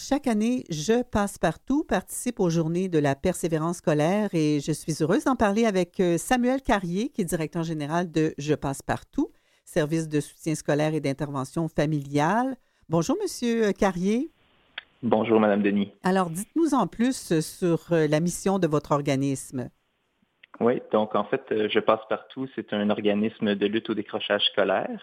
chaque année, Je Passe-Partout participe aux Journées de la persévérance scolaire et je suis heureuse d'en parler avec Samuel Carrier, qui est directeur général de Je Passe-Partout, service de soutien scolaire et d'intervention familiale. Bonjour, Monsieur Carrier. Bonjour, Madame Denis. Alors, dites-nous en plus sur la mission de votre organisme. Oui, donc en fait, Je passe partout, c'est un organisme de lutte au décrochage scolaire.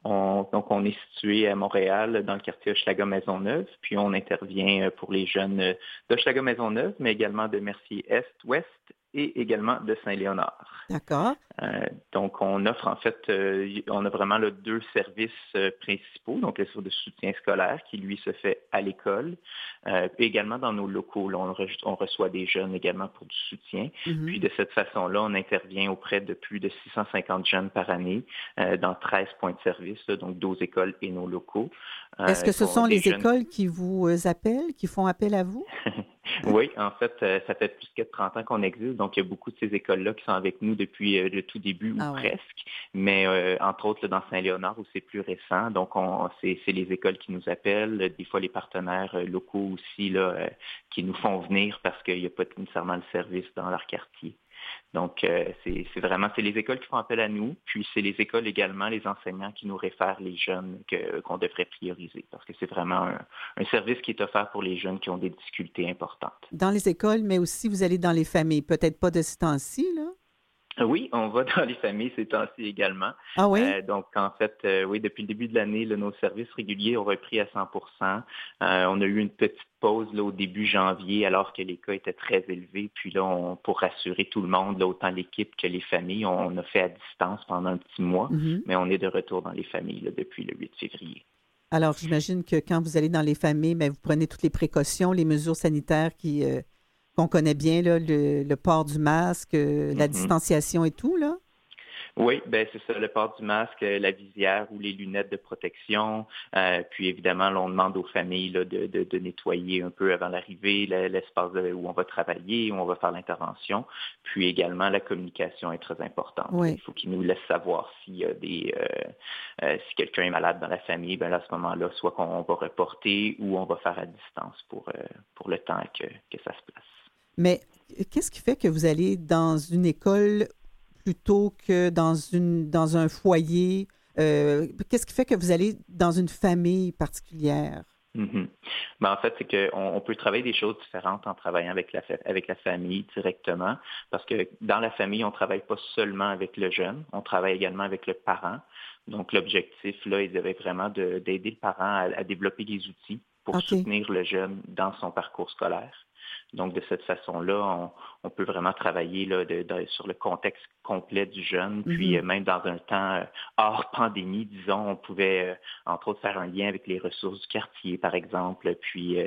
On est situé à Montréal, dans le quartier Hochelaga-Maisonneuve, puis on intervient pour les jeunes d'Hochelaga-Maisonneuve, mais également de Mercier-Est, Ouest et également de Saint-Léonard. D'accord. Donc, on offre en fait, on a vraiment là, deux services principaux. Donc, le service de soutien scolaire qui, lui, se fait à l'école, puis également dans nos locaux. Là, on reçoit des jeunes également pour du soutien. Puis, de cette façon-là, on intervient auprès de plus de 650 jeunes par année dans 13 points de service, là, donc 12 écoles et nos locaux. Est-ce que ce sont les jeunes... écoles qui vous appellent, qui font appel à vous? Oui, en fait, ça fait plus que 30 ans qu'on existe, donc il y a beaucoup de ces écoles-là qui sont avec nous depuis le tout début ou presque, mais entre autres là, dans Saint-Léonard où c'est plus récent, donc c'est les écoles qui nous appellent, des fois les partenaires locaux aussi là, qui nous font venir parce qu'il n'y a pas nécessairement le service dans leur quartier. Donc, c'est les écoles qui font appel à nous, puis c'est les écoles également, les enseignants qui nous réfèrent les jeunes qu'on devrait prioriser, parce que c'est vraiment un service qui est offert pour les jeunes qui ont des difficultés importantes. Dans les écoles, mais aussi vous allez dans les familles, peut-être pas de ce temps-ci, là? Oui, on va dans les familles ces temps-ci également. Ah oui? Donc, en fait, oui, depuis le début de l'année, là, nos services réguliers ont repris à 100%. On a eu une petite pause là, au début janvier, alors que les cas étaient très élevés. Puis là, pour rassurer tout le monde, là, autant l'équipe que les familles, on a fait à distance pendant un petit mois, mais on est de retour dans les familles là, depuis le 8 février. Alors, j'imagine que quand vous allez dans les familles, mais vous prenez toutes les précautions, les mesures sanitaires qu'on connaît bien, là, le port du masque, la distanciation et tout, là? Oui, ben c'est ça, le port du masque, la visière ou les lunettes de protection. Puis évidemment, là, on demande aux familles là, de nettoyer un peu avant l'arrivée l'espace où on va travailler, où on va faire l'intervention. Puis également, la communication est très importante. Oui. Il faut qu'ils nous laissent savoir s'il y a si quelqu'un est malade dans la famille, ben là, à ce moment-là, soit qu'on va reporter ou on va faire à distance pour le temps que ça se place. Mais qu'est-ce qui fait que vous allez dans une école plutôt que dans un foyer? Qu'est-ce qui fait que vous allez dans une famille particulière? Ben, en fait, c'est qu'on peut travailler des choses différentes en travaillant avec la famille directement, parce que dans la famille, on ne travaille pas seulement avec le jeune, on travaille également avec le parent. Donc, l'objectif, là, il devait vraiment d'aider le parent à développer des outils pour soutenir le jeune dans son parcours scolaire. Donc, de cette façon-là, on peut vraiment travailler là, sur le contexte complet du jeune. Puis, même dans un temps hors pandémie, disons, on pouvait, entre autres, faire un lien avec les ressources du quartier, par exemple. Puis,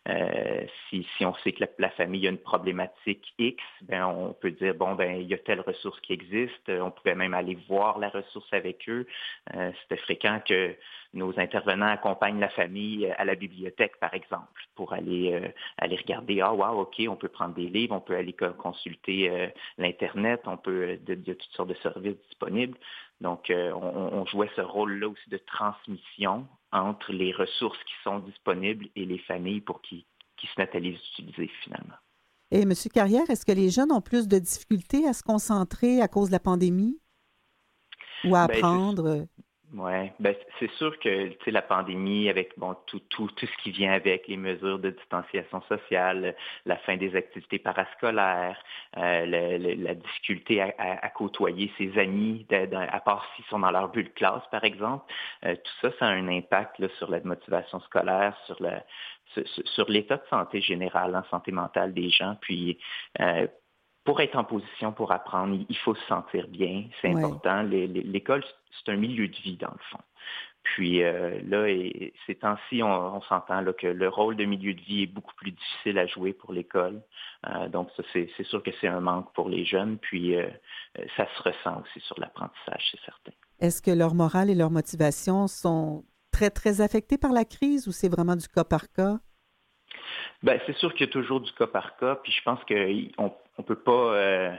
si on sait que la famille a une problématique X, ben, on peut dire, bon, ben, il y a telle ressource qui existe. On pouvait même aller voir la ressource avec eux. C'était fréquent que nos intervenants accompagnent la famille à la bibliothèque, par exemple, pour aller regarder, wow, OK, on peut prendre des livres, on peut aller consulter l'Internet, il y a toutes sortes de services disponibles. Donc, on jouait ce rôle-là aussi de transmission entre les ressources qui sont disponibles et les familles pour qu'ils se mettent à les utiliser finalement. Et M. Carrière, est-ce que les jeunes ont plus de difficultés à se concentrer à cause de la pandémie ou à apprendre? Oui, ben, c'est sûr que la pandémie, avec tout ce qui vient avec, les mesures de distanciation sociale, la fin des activités parascolaires, la difficulté à côtoyer ses amis, à part s'ils sont dans leur bulle de classe, par exemple, tout ça, ça a un impact là, sur la motivation scolaire, sur l'état de santé général, en santé mentale des gens. Puis, pour être en position pour apprendre, il faut se sentir bien, c'est important. L'école, c'est un milieu de vie, dans le fond. Puis là, ces temps-ci, on s'entend là, que le rôle de milieu de vie est beaucoup plus difficile à jouer pour l'école. Donc, ça, c'est sûr que c'est un manque pour les jeunes. Puis, ça se ressent aussi sur l'apprentissage, c'est certain. Est-ce que leur morale et leur motivation sont très, très affectés par la crise ou c'est vraiment du cas par cas? Ben, c'est sûr qu'il y a toujours du cas par cas. Puis, je pense qu'on ne peut pas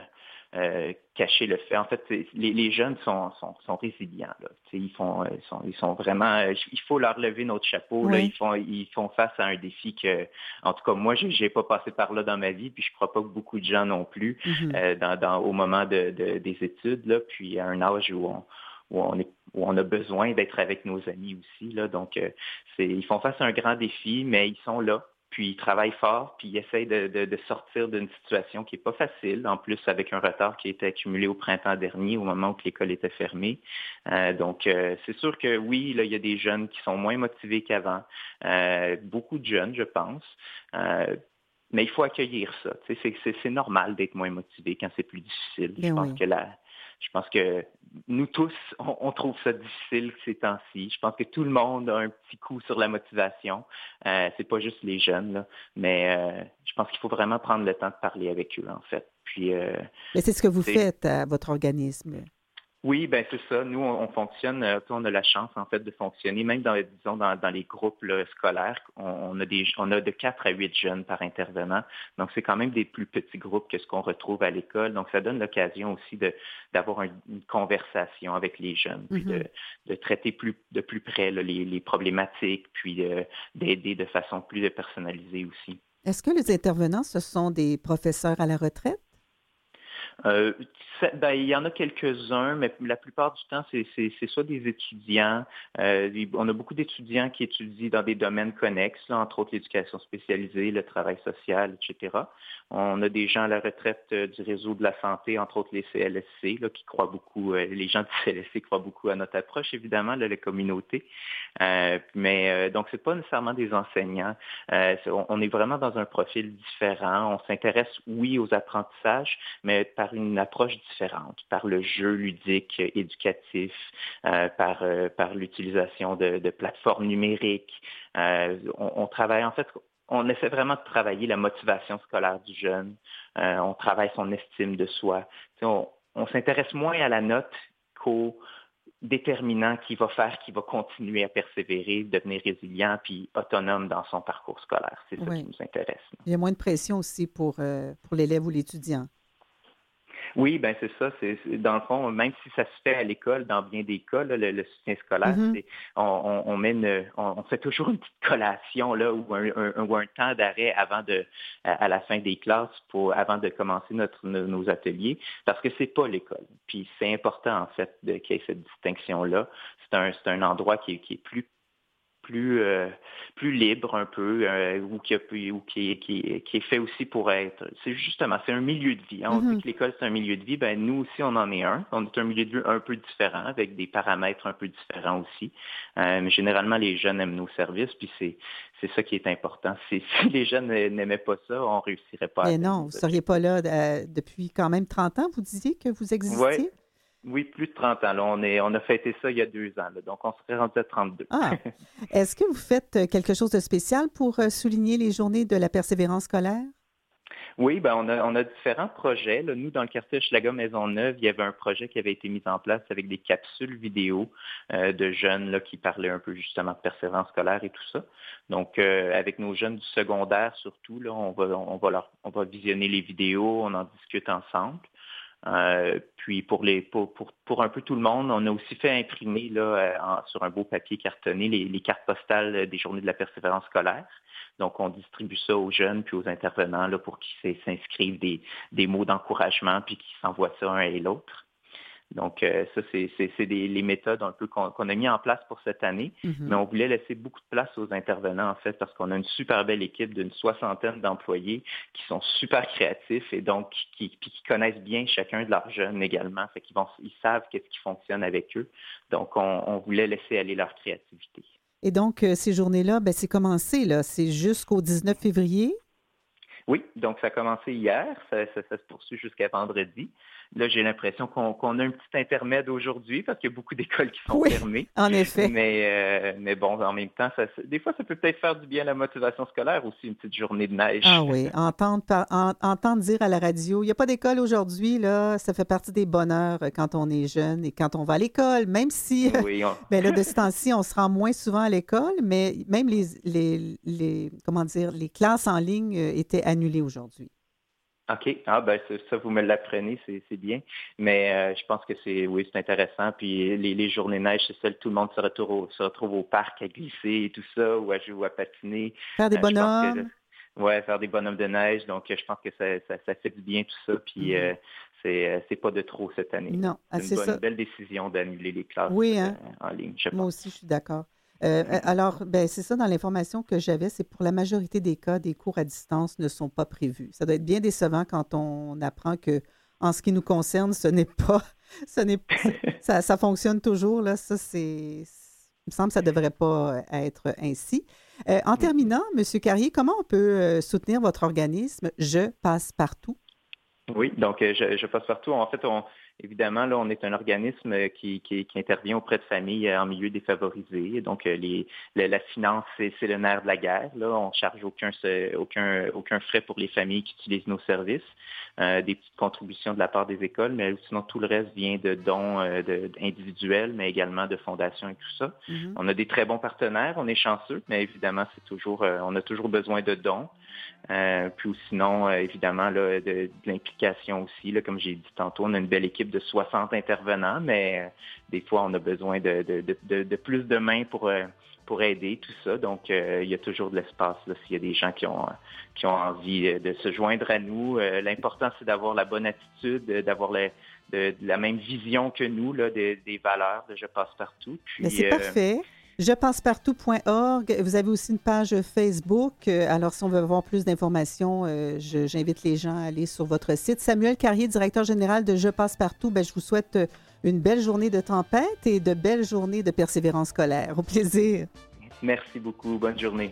cacher le fait. En fait, les jeunes sont résilients. Là. Ils sont vraiment. Il faut leur lever notre chapeau. Là. Oui. Ils font face à un défi que, en tout cas, moi, j'ai pas passé par là dans ma vie, puis je crois pas que beaucoup de gens non plus Mhm. au moment des études. Là, puis à un âge où on a besoin d'être avec nos amis aussi. Là. Donc, ils font face à un grand défi, mais ils sont là. Puis ils travaillent fort, puis ils essayent de sortir d'une situation qui n'est pas facile, en plus avec un retard qui a été accumulé au printemps dernier, au moment où l'école était fermée. Donc, c'est sûr que oui, là, il y a des jeunes qui sont moins motivés qu'avant, beaucoup de jeunes, je pense. Mais il faut accueillir ça. C'est normal d'être moins motivé quand c'est plus difficile. Ben oui. Je pense que nous tous, on trouve ça difficile ces temps-ci. Je pense que tout le monde a un petit coup sur la motivation. C'est pas juste les jeunes, là. Mais je pense qu'il faut vraiment prendre le temps de parler avec eux, en fait. Puis, Mais c'est ce que vous faites à votre organisme. oui, ben c'est ça. Nous, on fonctionne, on a la chance en fait de fonctionner, même dans les groupes là, scolaires, on a de 4 à 8 jeunes par intervenant. Donc, c'est quand même des plus petits groupes que ce qu'on retrouve à l'école. Donc, ça donne l'occasion aussi d'avoir une conversation avec les jeunes, puis Mhm. de traiter de plus près là, les problématiques, puis d'aider de façon plus personnalisée aussi. Est-ce que les intervenants, ce sont des professeurs à la retraite? Euh, il y en a quelques-uns, mais la plupart du temps, c'est soit des étudiants. On a beaucoup d'étudiants qui étudient dans des domaines connexes, là, entre autres l'éducation spécialisée, le travail social, etc. On a des gens à la retraite du réseau de la santé, entre autres les CLSC, là, qui croient beaucoup, les gens du CLSC croient beaucoup à notre approche, évidemment, là, la communauté. Donc, c'est pas nécessairement des enseignants. On est vraiment dans un profil différent. On s'intéresse, oui, aux apprentissages, mais par une approche différente, par le jeu ludique, éducatif, par l'utilisation de plateformes numériques. On travaille, en fait, on essaie vraiment de travailler la motivation scolaire du jeune. On travaille son estime de soi. On s'intéresse moins à la note qu'au déterminant qui va faire qu'il va continuer à persévérer, devenir résilient puis autonome dans son parcours scolaire. C'est ça qui Oui. nous intéresse. Il y a moins de pression aussi pour l'élève ou l'étudiant. Oui, ben c'est ça. Dans le fond, même si ça se fait à l'école, dans bien des cas, là, le soutien scolaire, Mhm. on fait toujours une petite collation là ou un temps d'arrêt à la fin des classes avant de commencer nos ateliers, parce que c'est pas l'école. Puis c'est important en fait qu'il y ait cette distinction là. C'est un endroit qui est plus libre un peu, qui est fait aussi pour être. C'est un milieu de vie. Hein. On dit Mhm. que l'école, c'est un milieu de vie. Ben, nous aussi, on en est un. On est un milieu de vie un peu différent, avec des paramètres un peu différents aussi. Mais généralement, les jeunes aiment nos services, puis c'est ça qui est important. Si les jeunes n'aimaient pas ça, on ne réussirait pas à Mais atteindre non, nos vous ne seriez objectifs. pas là depuis quand même 30 ans, vous disiez que vous Ouais. existiez? Oui, plus de 30 ans. Là, on a fêté ça il y a 2 ans. Là, donc, on serait rendu à 32. Ah, est-ce que vous faites quelque chose de spécial pour souligner les journées de la persévérance scolaire? Oui, ben on a différents projets. Là. Nous, dans le quartier Hochelaga-Maisonneuve, il y avait un projet qui avait été mis en place avec des capsules vidéo de jeunes là, qui parlaient un peu justement de persévérance scolaire et tout ça. Donc, avec nos jeunes du secondaire surtout, là, on va visionner les vidéos, on en discute ensemble. Puis pour un peu tout le monde, on a aussi fait imprimer là, sur un beau papier cartonné les cartes postales des journées de la persévérance scolaire. Donc, on distribue ça aux jeunes puis aux intervenants là, pour qu'ils s'inscrivent des mots d'encouragement puis qu'ils s'envoient ça un et l'autre. Donc, ça, c'est les méthodes un peu qu'on a mis en place pour cette année, mais Mhm. on voulait laisser beaucoup de place aux intervenants, en fait, parce qu'on a une super belle équipe d'une 60aine d'employés qui sont super créatifs et donc qui connaissent bien chacun de leurs jeunes également. Fait ils savent qu'est-ce qui fonctionne avec eux. Donc, on voulait laisser aller leur créativité. Et donc, ces journées-là, ben, c'est commencé, là. C'est jusqu'au 19 février. Oui, donc ça a commencé hier, ça se poursuit jusqu'à vendredi. Là, j'ai l'impression qu'on a un petit intermède aujourd'hui parce qu'il y a beaucoup d'écoles qui sont Oui, fermées. en effet. Mais bon, en même temps, des fois, ça peut peut-être faire du bien à la motivation scolaire aussi, une petite journée de Ah neige. oui, entendre dire à la radio, il n'y a pas d'école aujourd'hui, là, ça fait partie des bonheurs quand on est jeune et quand on va à l'école, même si, Oui, ben là, de ce temps-ci, on se rend moins souvent à l'école, mais même comment dire, les classes en ligne étaient annulées aujourd'hui. OK. Ah ben ça, vous me l'apprenez, c'est bien. Mais je pense que oui, c'est intéressant. Puis les journées neige, c'est celles tout le monde se retrouve au parc à glisser et tout ça, ou à jouer ou à patiner. Faire des Je pense que bonhommes. ouais, faire des bonhommes de neige. Donc je pense que ça fait du bien tout ça. Puis Mhm. c'est pas de trop cette année, là. Non, C'est c'est ça. belle décision d'annuler les classes Oui, hein? en ligne, je Moi pense. aussi, je suis d'accord. Mhm. Alors, ben, c'est ça dans l'information que j'avais, c'est pour la majorité des cas, des cours à distance ne sont pas prévus. Ça doit être bien décevant quand on apprend que, en ce qui nous concerne, ce n'est pas, ce n'est, ça fonctionne toujours, là. Ça, il me semble que ça ne devrait pas être ainsi. En Mhm. terminant, Monsieur Carrier, comment on peut soutenir votre organisme Je passe partout? Oui, donc je passe partout. En fait, évidemment, là, on est un organisme qui intervient auprès de familles en milieu défavorisé. Donc, la finance, c'est le nerf de la guerre. Là, on ne charge aucun frais pour les familles qui utilisent nos services. Des petites contributions de la part des écoles, mais sinon tout le reste vient de dons individuels, mais également de fondations et tout ça. Mhm. On a des très bons partenaires, on est chanceux, mais évidemment, on a toujours besoin de dons. Puis sinon, évidemment, là, de l'implication aussi. Là, comme j'ai dit tantôt, on a une belle équipe de 60 intervenants, mais des fois, on a besoin de plus de mains pour aider tout ça. Donc, il y a toujours de l'espace là, s'il y a des gens qui ont envie de se joindre à nous. L'important, c'est d'avoir la bonne attitude, d'avoir de la même vision que nous, là, des valeurs de Je passe partout. Ben, c'est Puis, parfait. Jepassepartout.org. Vous avez aussi une page Facebook. Alors, si on veut avoir plus d'informations, j'invite les gens à aller sur votre site. Samuel Carrier, directeur général de Je passe partout, ben, je vous souhaite une belle journée de tempête et de belles journées de persévérance scolaire. Au plaisir. merci beaucoup. Bonne journée.